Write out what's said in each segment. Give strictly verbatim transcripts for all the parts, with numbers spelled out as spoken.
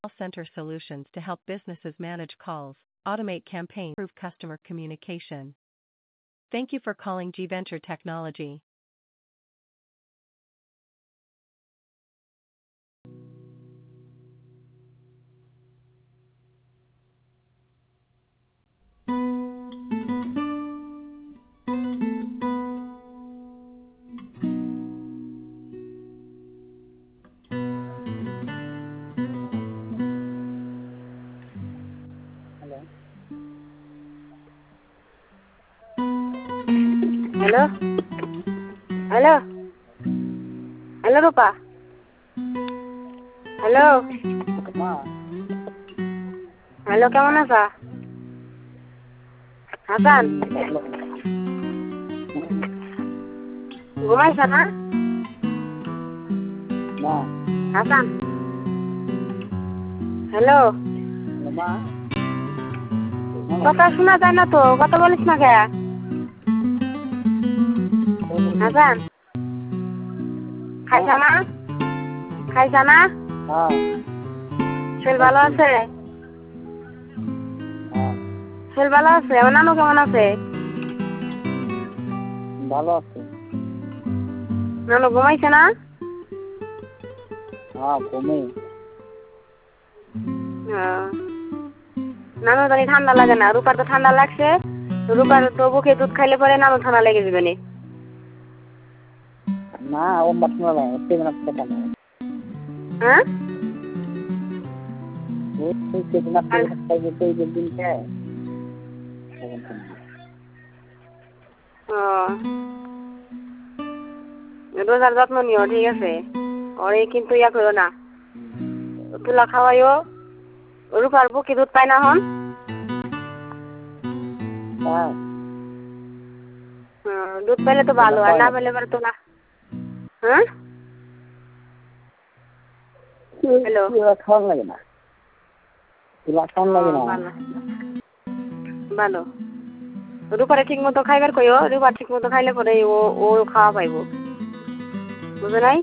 call center solutions to help businesses manage calls, automate campaigns, improve customer communication. Thank you for calling G Venture Technology. Hello hello hello Rupa hello hello কেমন আছা হাসান ঘুমাইছ না Hasan hello কথা শোনা যায় না তো কথা বলিস না কে হাসান খাইছা না খাইছা না শরীর ভালো আছে শরীর ভালো আছে আমার নানু কেমন আছে ভালো আছে নানু ঘুমাইছে না হ্যাঁ ঘুমে নানু জানি ঠান্ডা লাগে না রূপার তো ঠান্ডা লাগছে রূপার তো বুকে দুধ খাইলে পরে নানু ঠান্ডা লেগে যাবে নি না ও মাঠনা না এতে না কথা না হ্যাঁ ওই থেকে না খাই যেতে এই দিন কে ও রোজার যত্ন নিও ঠিক আছে ওরে কিন্তু ইয়া করো না তুলা খাওয়াইও রূপার বুকে দুধ পাই না হন দুধ পেলে তো ভালো আর না পেলে এবার তোলা হ্যাঁ হ্যালো খাওয়ান লাগে না তুলা খাওয়ান লাগে না ভালো রূপারে ঠিক মতো খাইবার কইও রূপা ঠিক মতো খাইলে পরে ও ও খাওয়া পাইব বুঝে নাই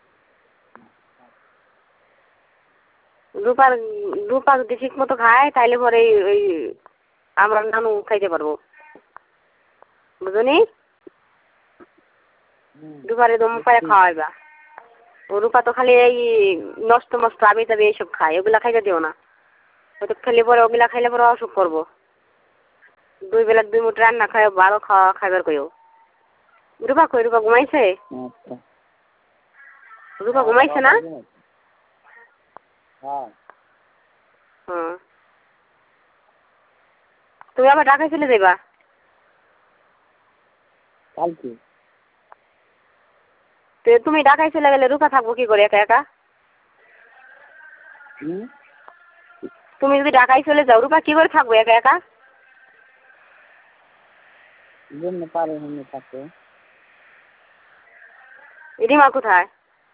রূপার রূপা যদি ঠিক মতো খায় তাইলে পরে ওই আমরা নানু খাইতে পারবো বুঝনি রূপারে দম পারে খাওয়াইবা ও রূপা তো খালি এই নষ্ট মষ্ট আবি টাবি এইসব খায় ওগুলা খাইতে দিও না ও তো খেলে পরে ওগুলা খাইলে পরে অসুখ করবো দুই বেলা দুই মুঠ রান্না খাই ভালো খাওয়া খাইবার কইও রূপা কই রূপা ঘুমাইছে রূপা ঘুমাইছে না হ্যাঁ হুম তুমি আবার ঢাকায় চলে যাইবা কালকে তো তুমি ঢাকায় চলে গেলে রূপা থাকবো কি করে একা একা তুমি যদি ঢাকায় চলে যাও রূপা কি করে থাকবো একা একা জন্য পারে হনে থাকে রিমা কোথায়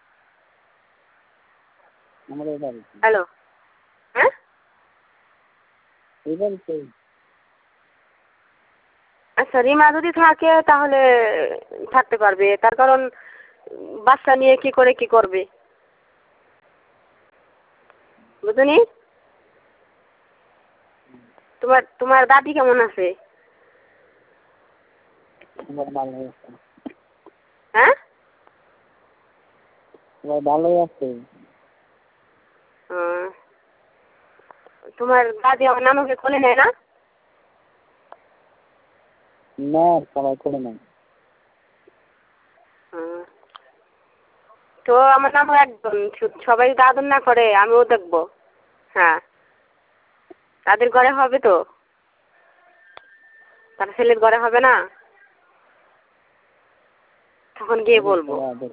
আমাদের বাড়ি হ্যালো হ্যাঁ এই বাড়িতে আচ্ছা রিমা যদি থাকে তাহলে থাকতে পারবে তার কারণ বাচ্চা নিয়ে কি করে কি করবে বুঝনি তোমার তোমার দাদি কেমন আছে ভালো আছে হ্যাঁ ভালোই আছে তোমার দাদি আমার নানুকে কোলে নেয় না না সবাই করে নেয় তো আমার নানু একদম সবাই আদর না করে আমিও দেখবো হ্যাঁ তাদের ঘরে হবে তো তার ছেলের ঘরে হবে না তখন গিয়ে বলবো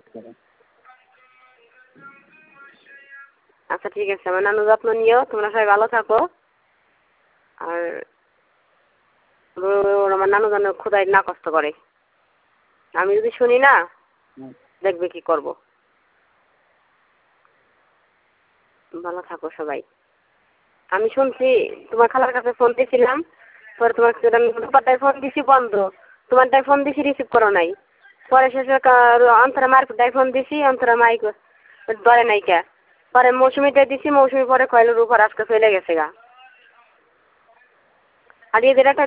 আচ্ছা ঠিক আছে আমার নানু যত্ন নিও তোমরা সবাই ভালো থাকো আর আমার নানু যেন খোদাই না কষ্ট করে আমি যদি শুনি না দেখবে কি করব ভালো থাকো সবাই আমি শুনছি তোমার খালার কাছে ফোন দিয়েছিলাম পরে তোমার রূপারটায় ফোন দিছি বন্ধ তোমারটায় ফোন দিছি রিসিভ করো নাই পরে শেষে অন্তরা মার ডাই ফোন দিছি অন্তরা মাইক ধরে নাই কে পরে মৌসুমিটা দিছি, মৌসুমি পরে কইলো রূপার আজকে চলে গেছে গা। আর এদের একটা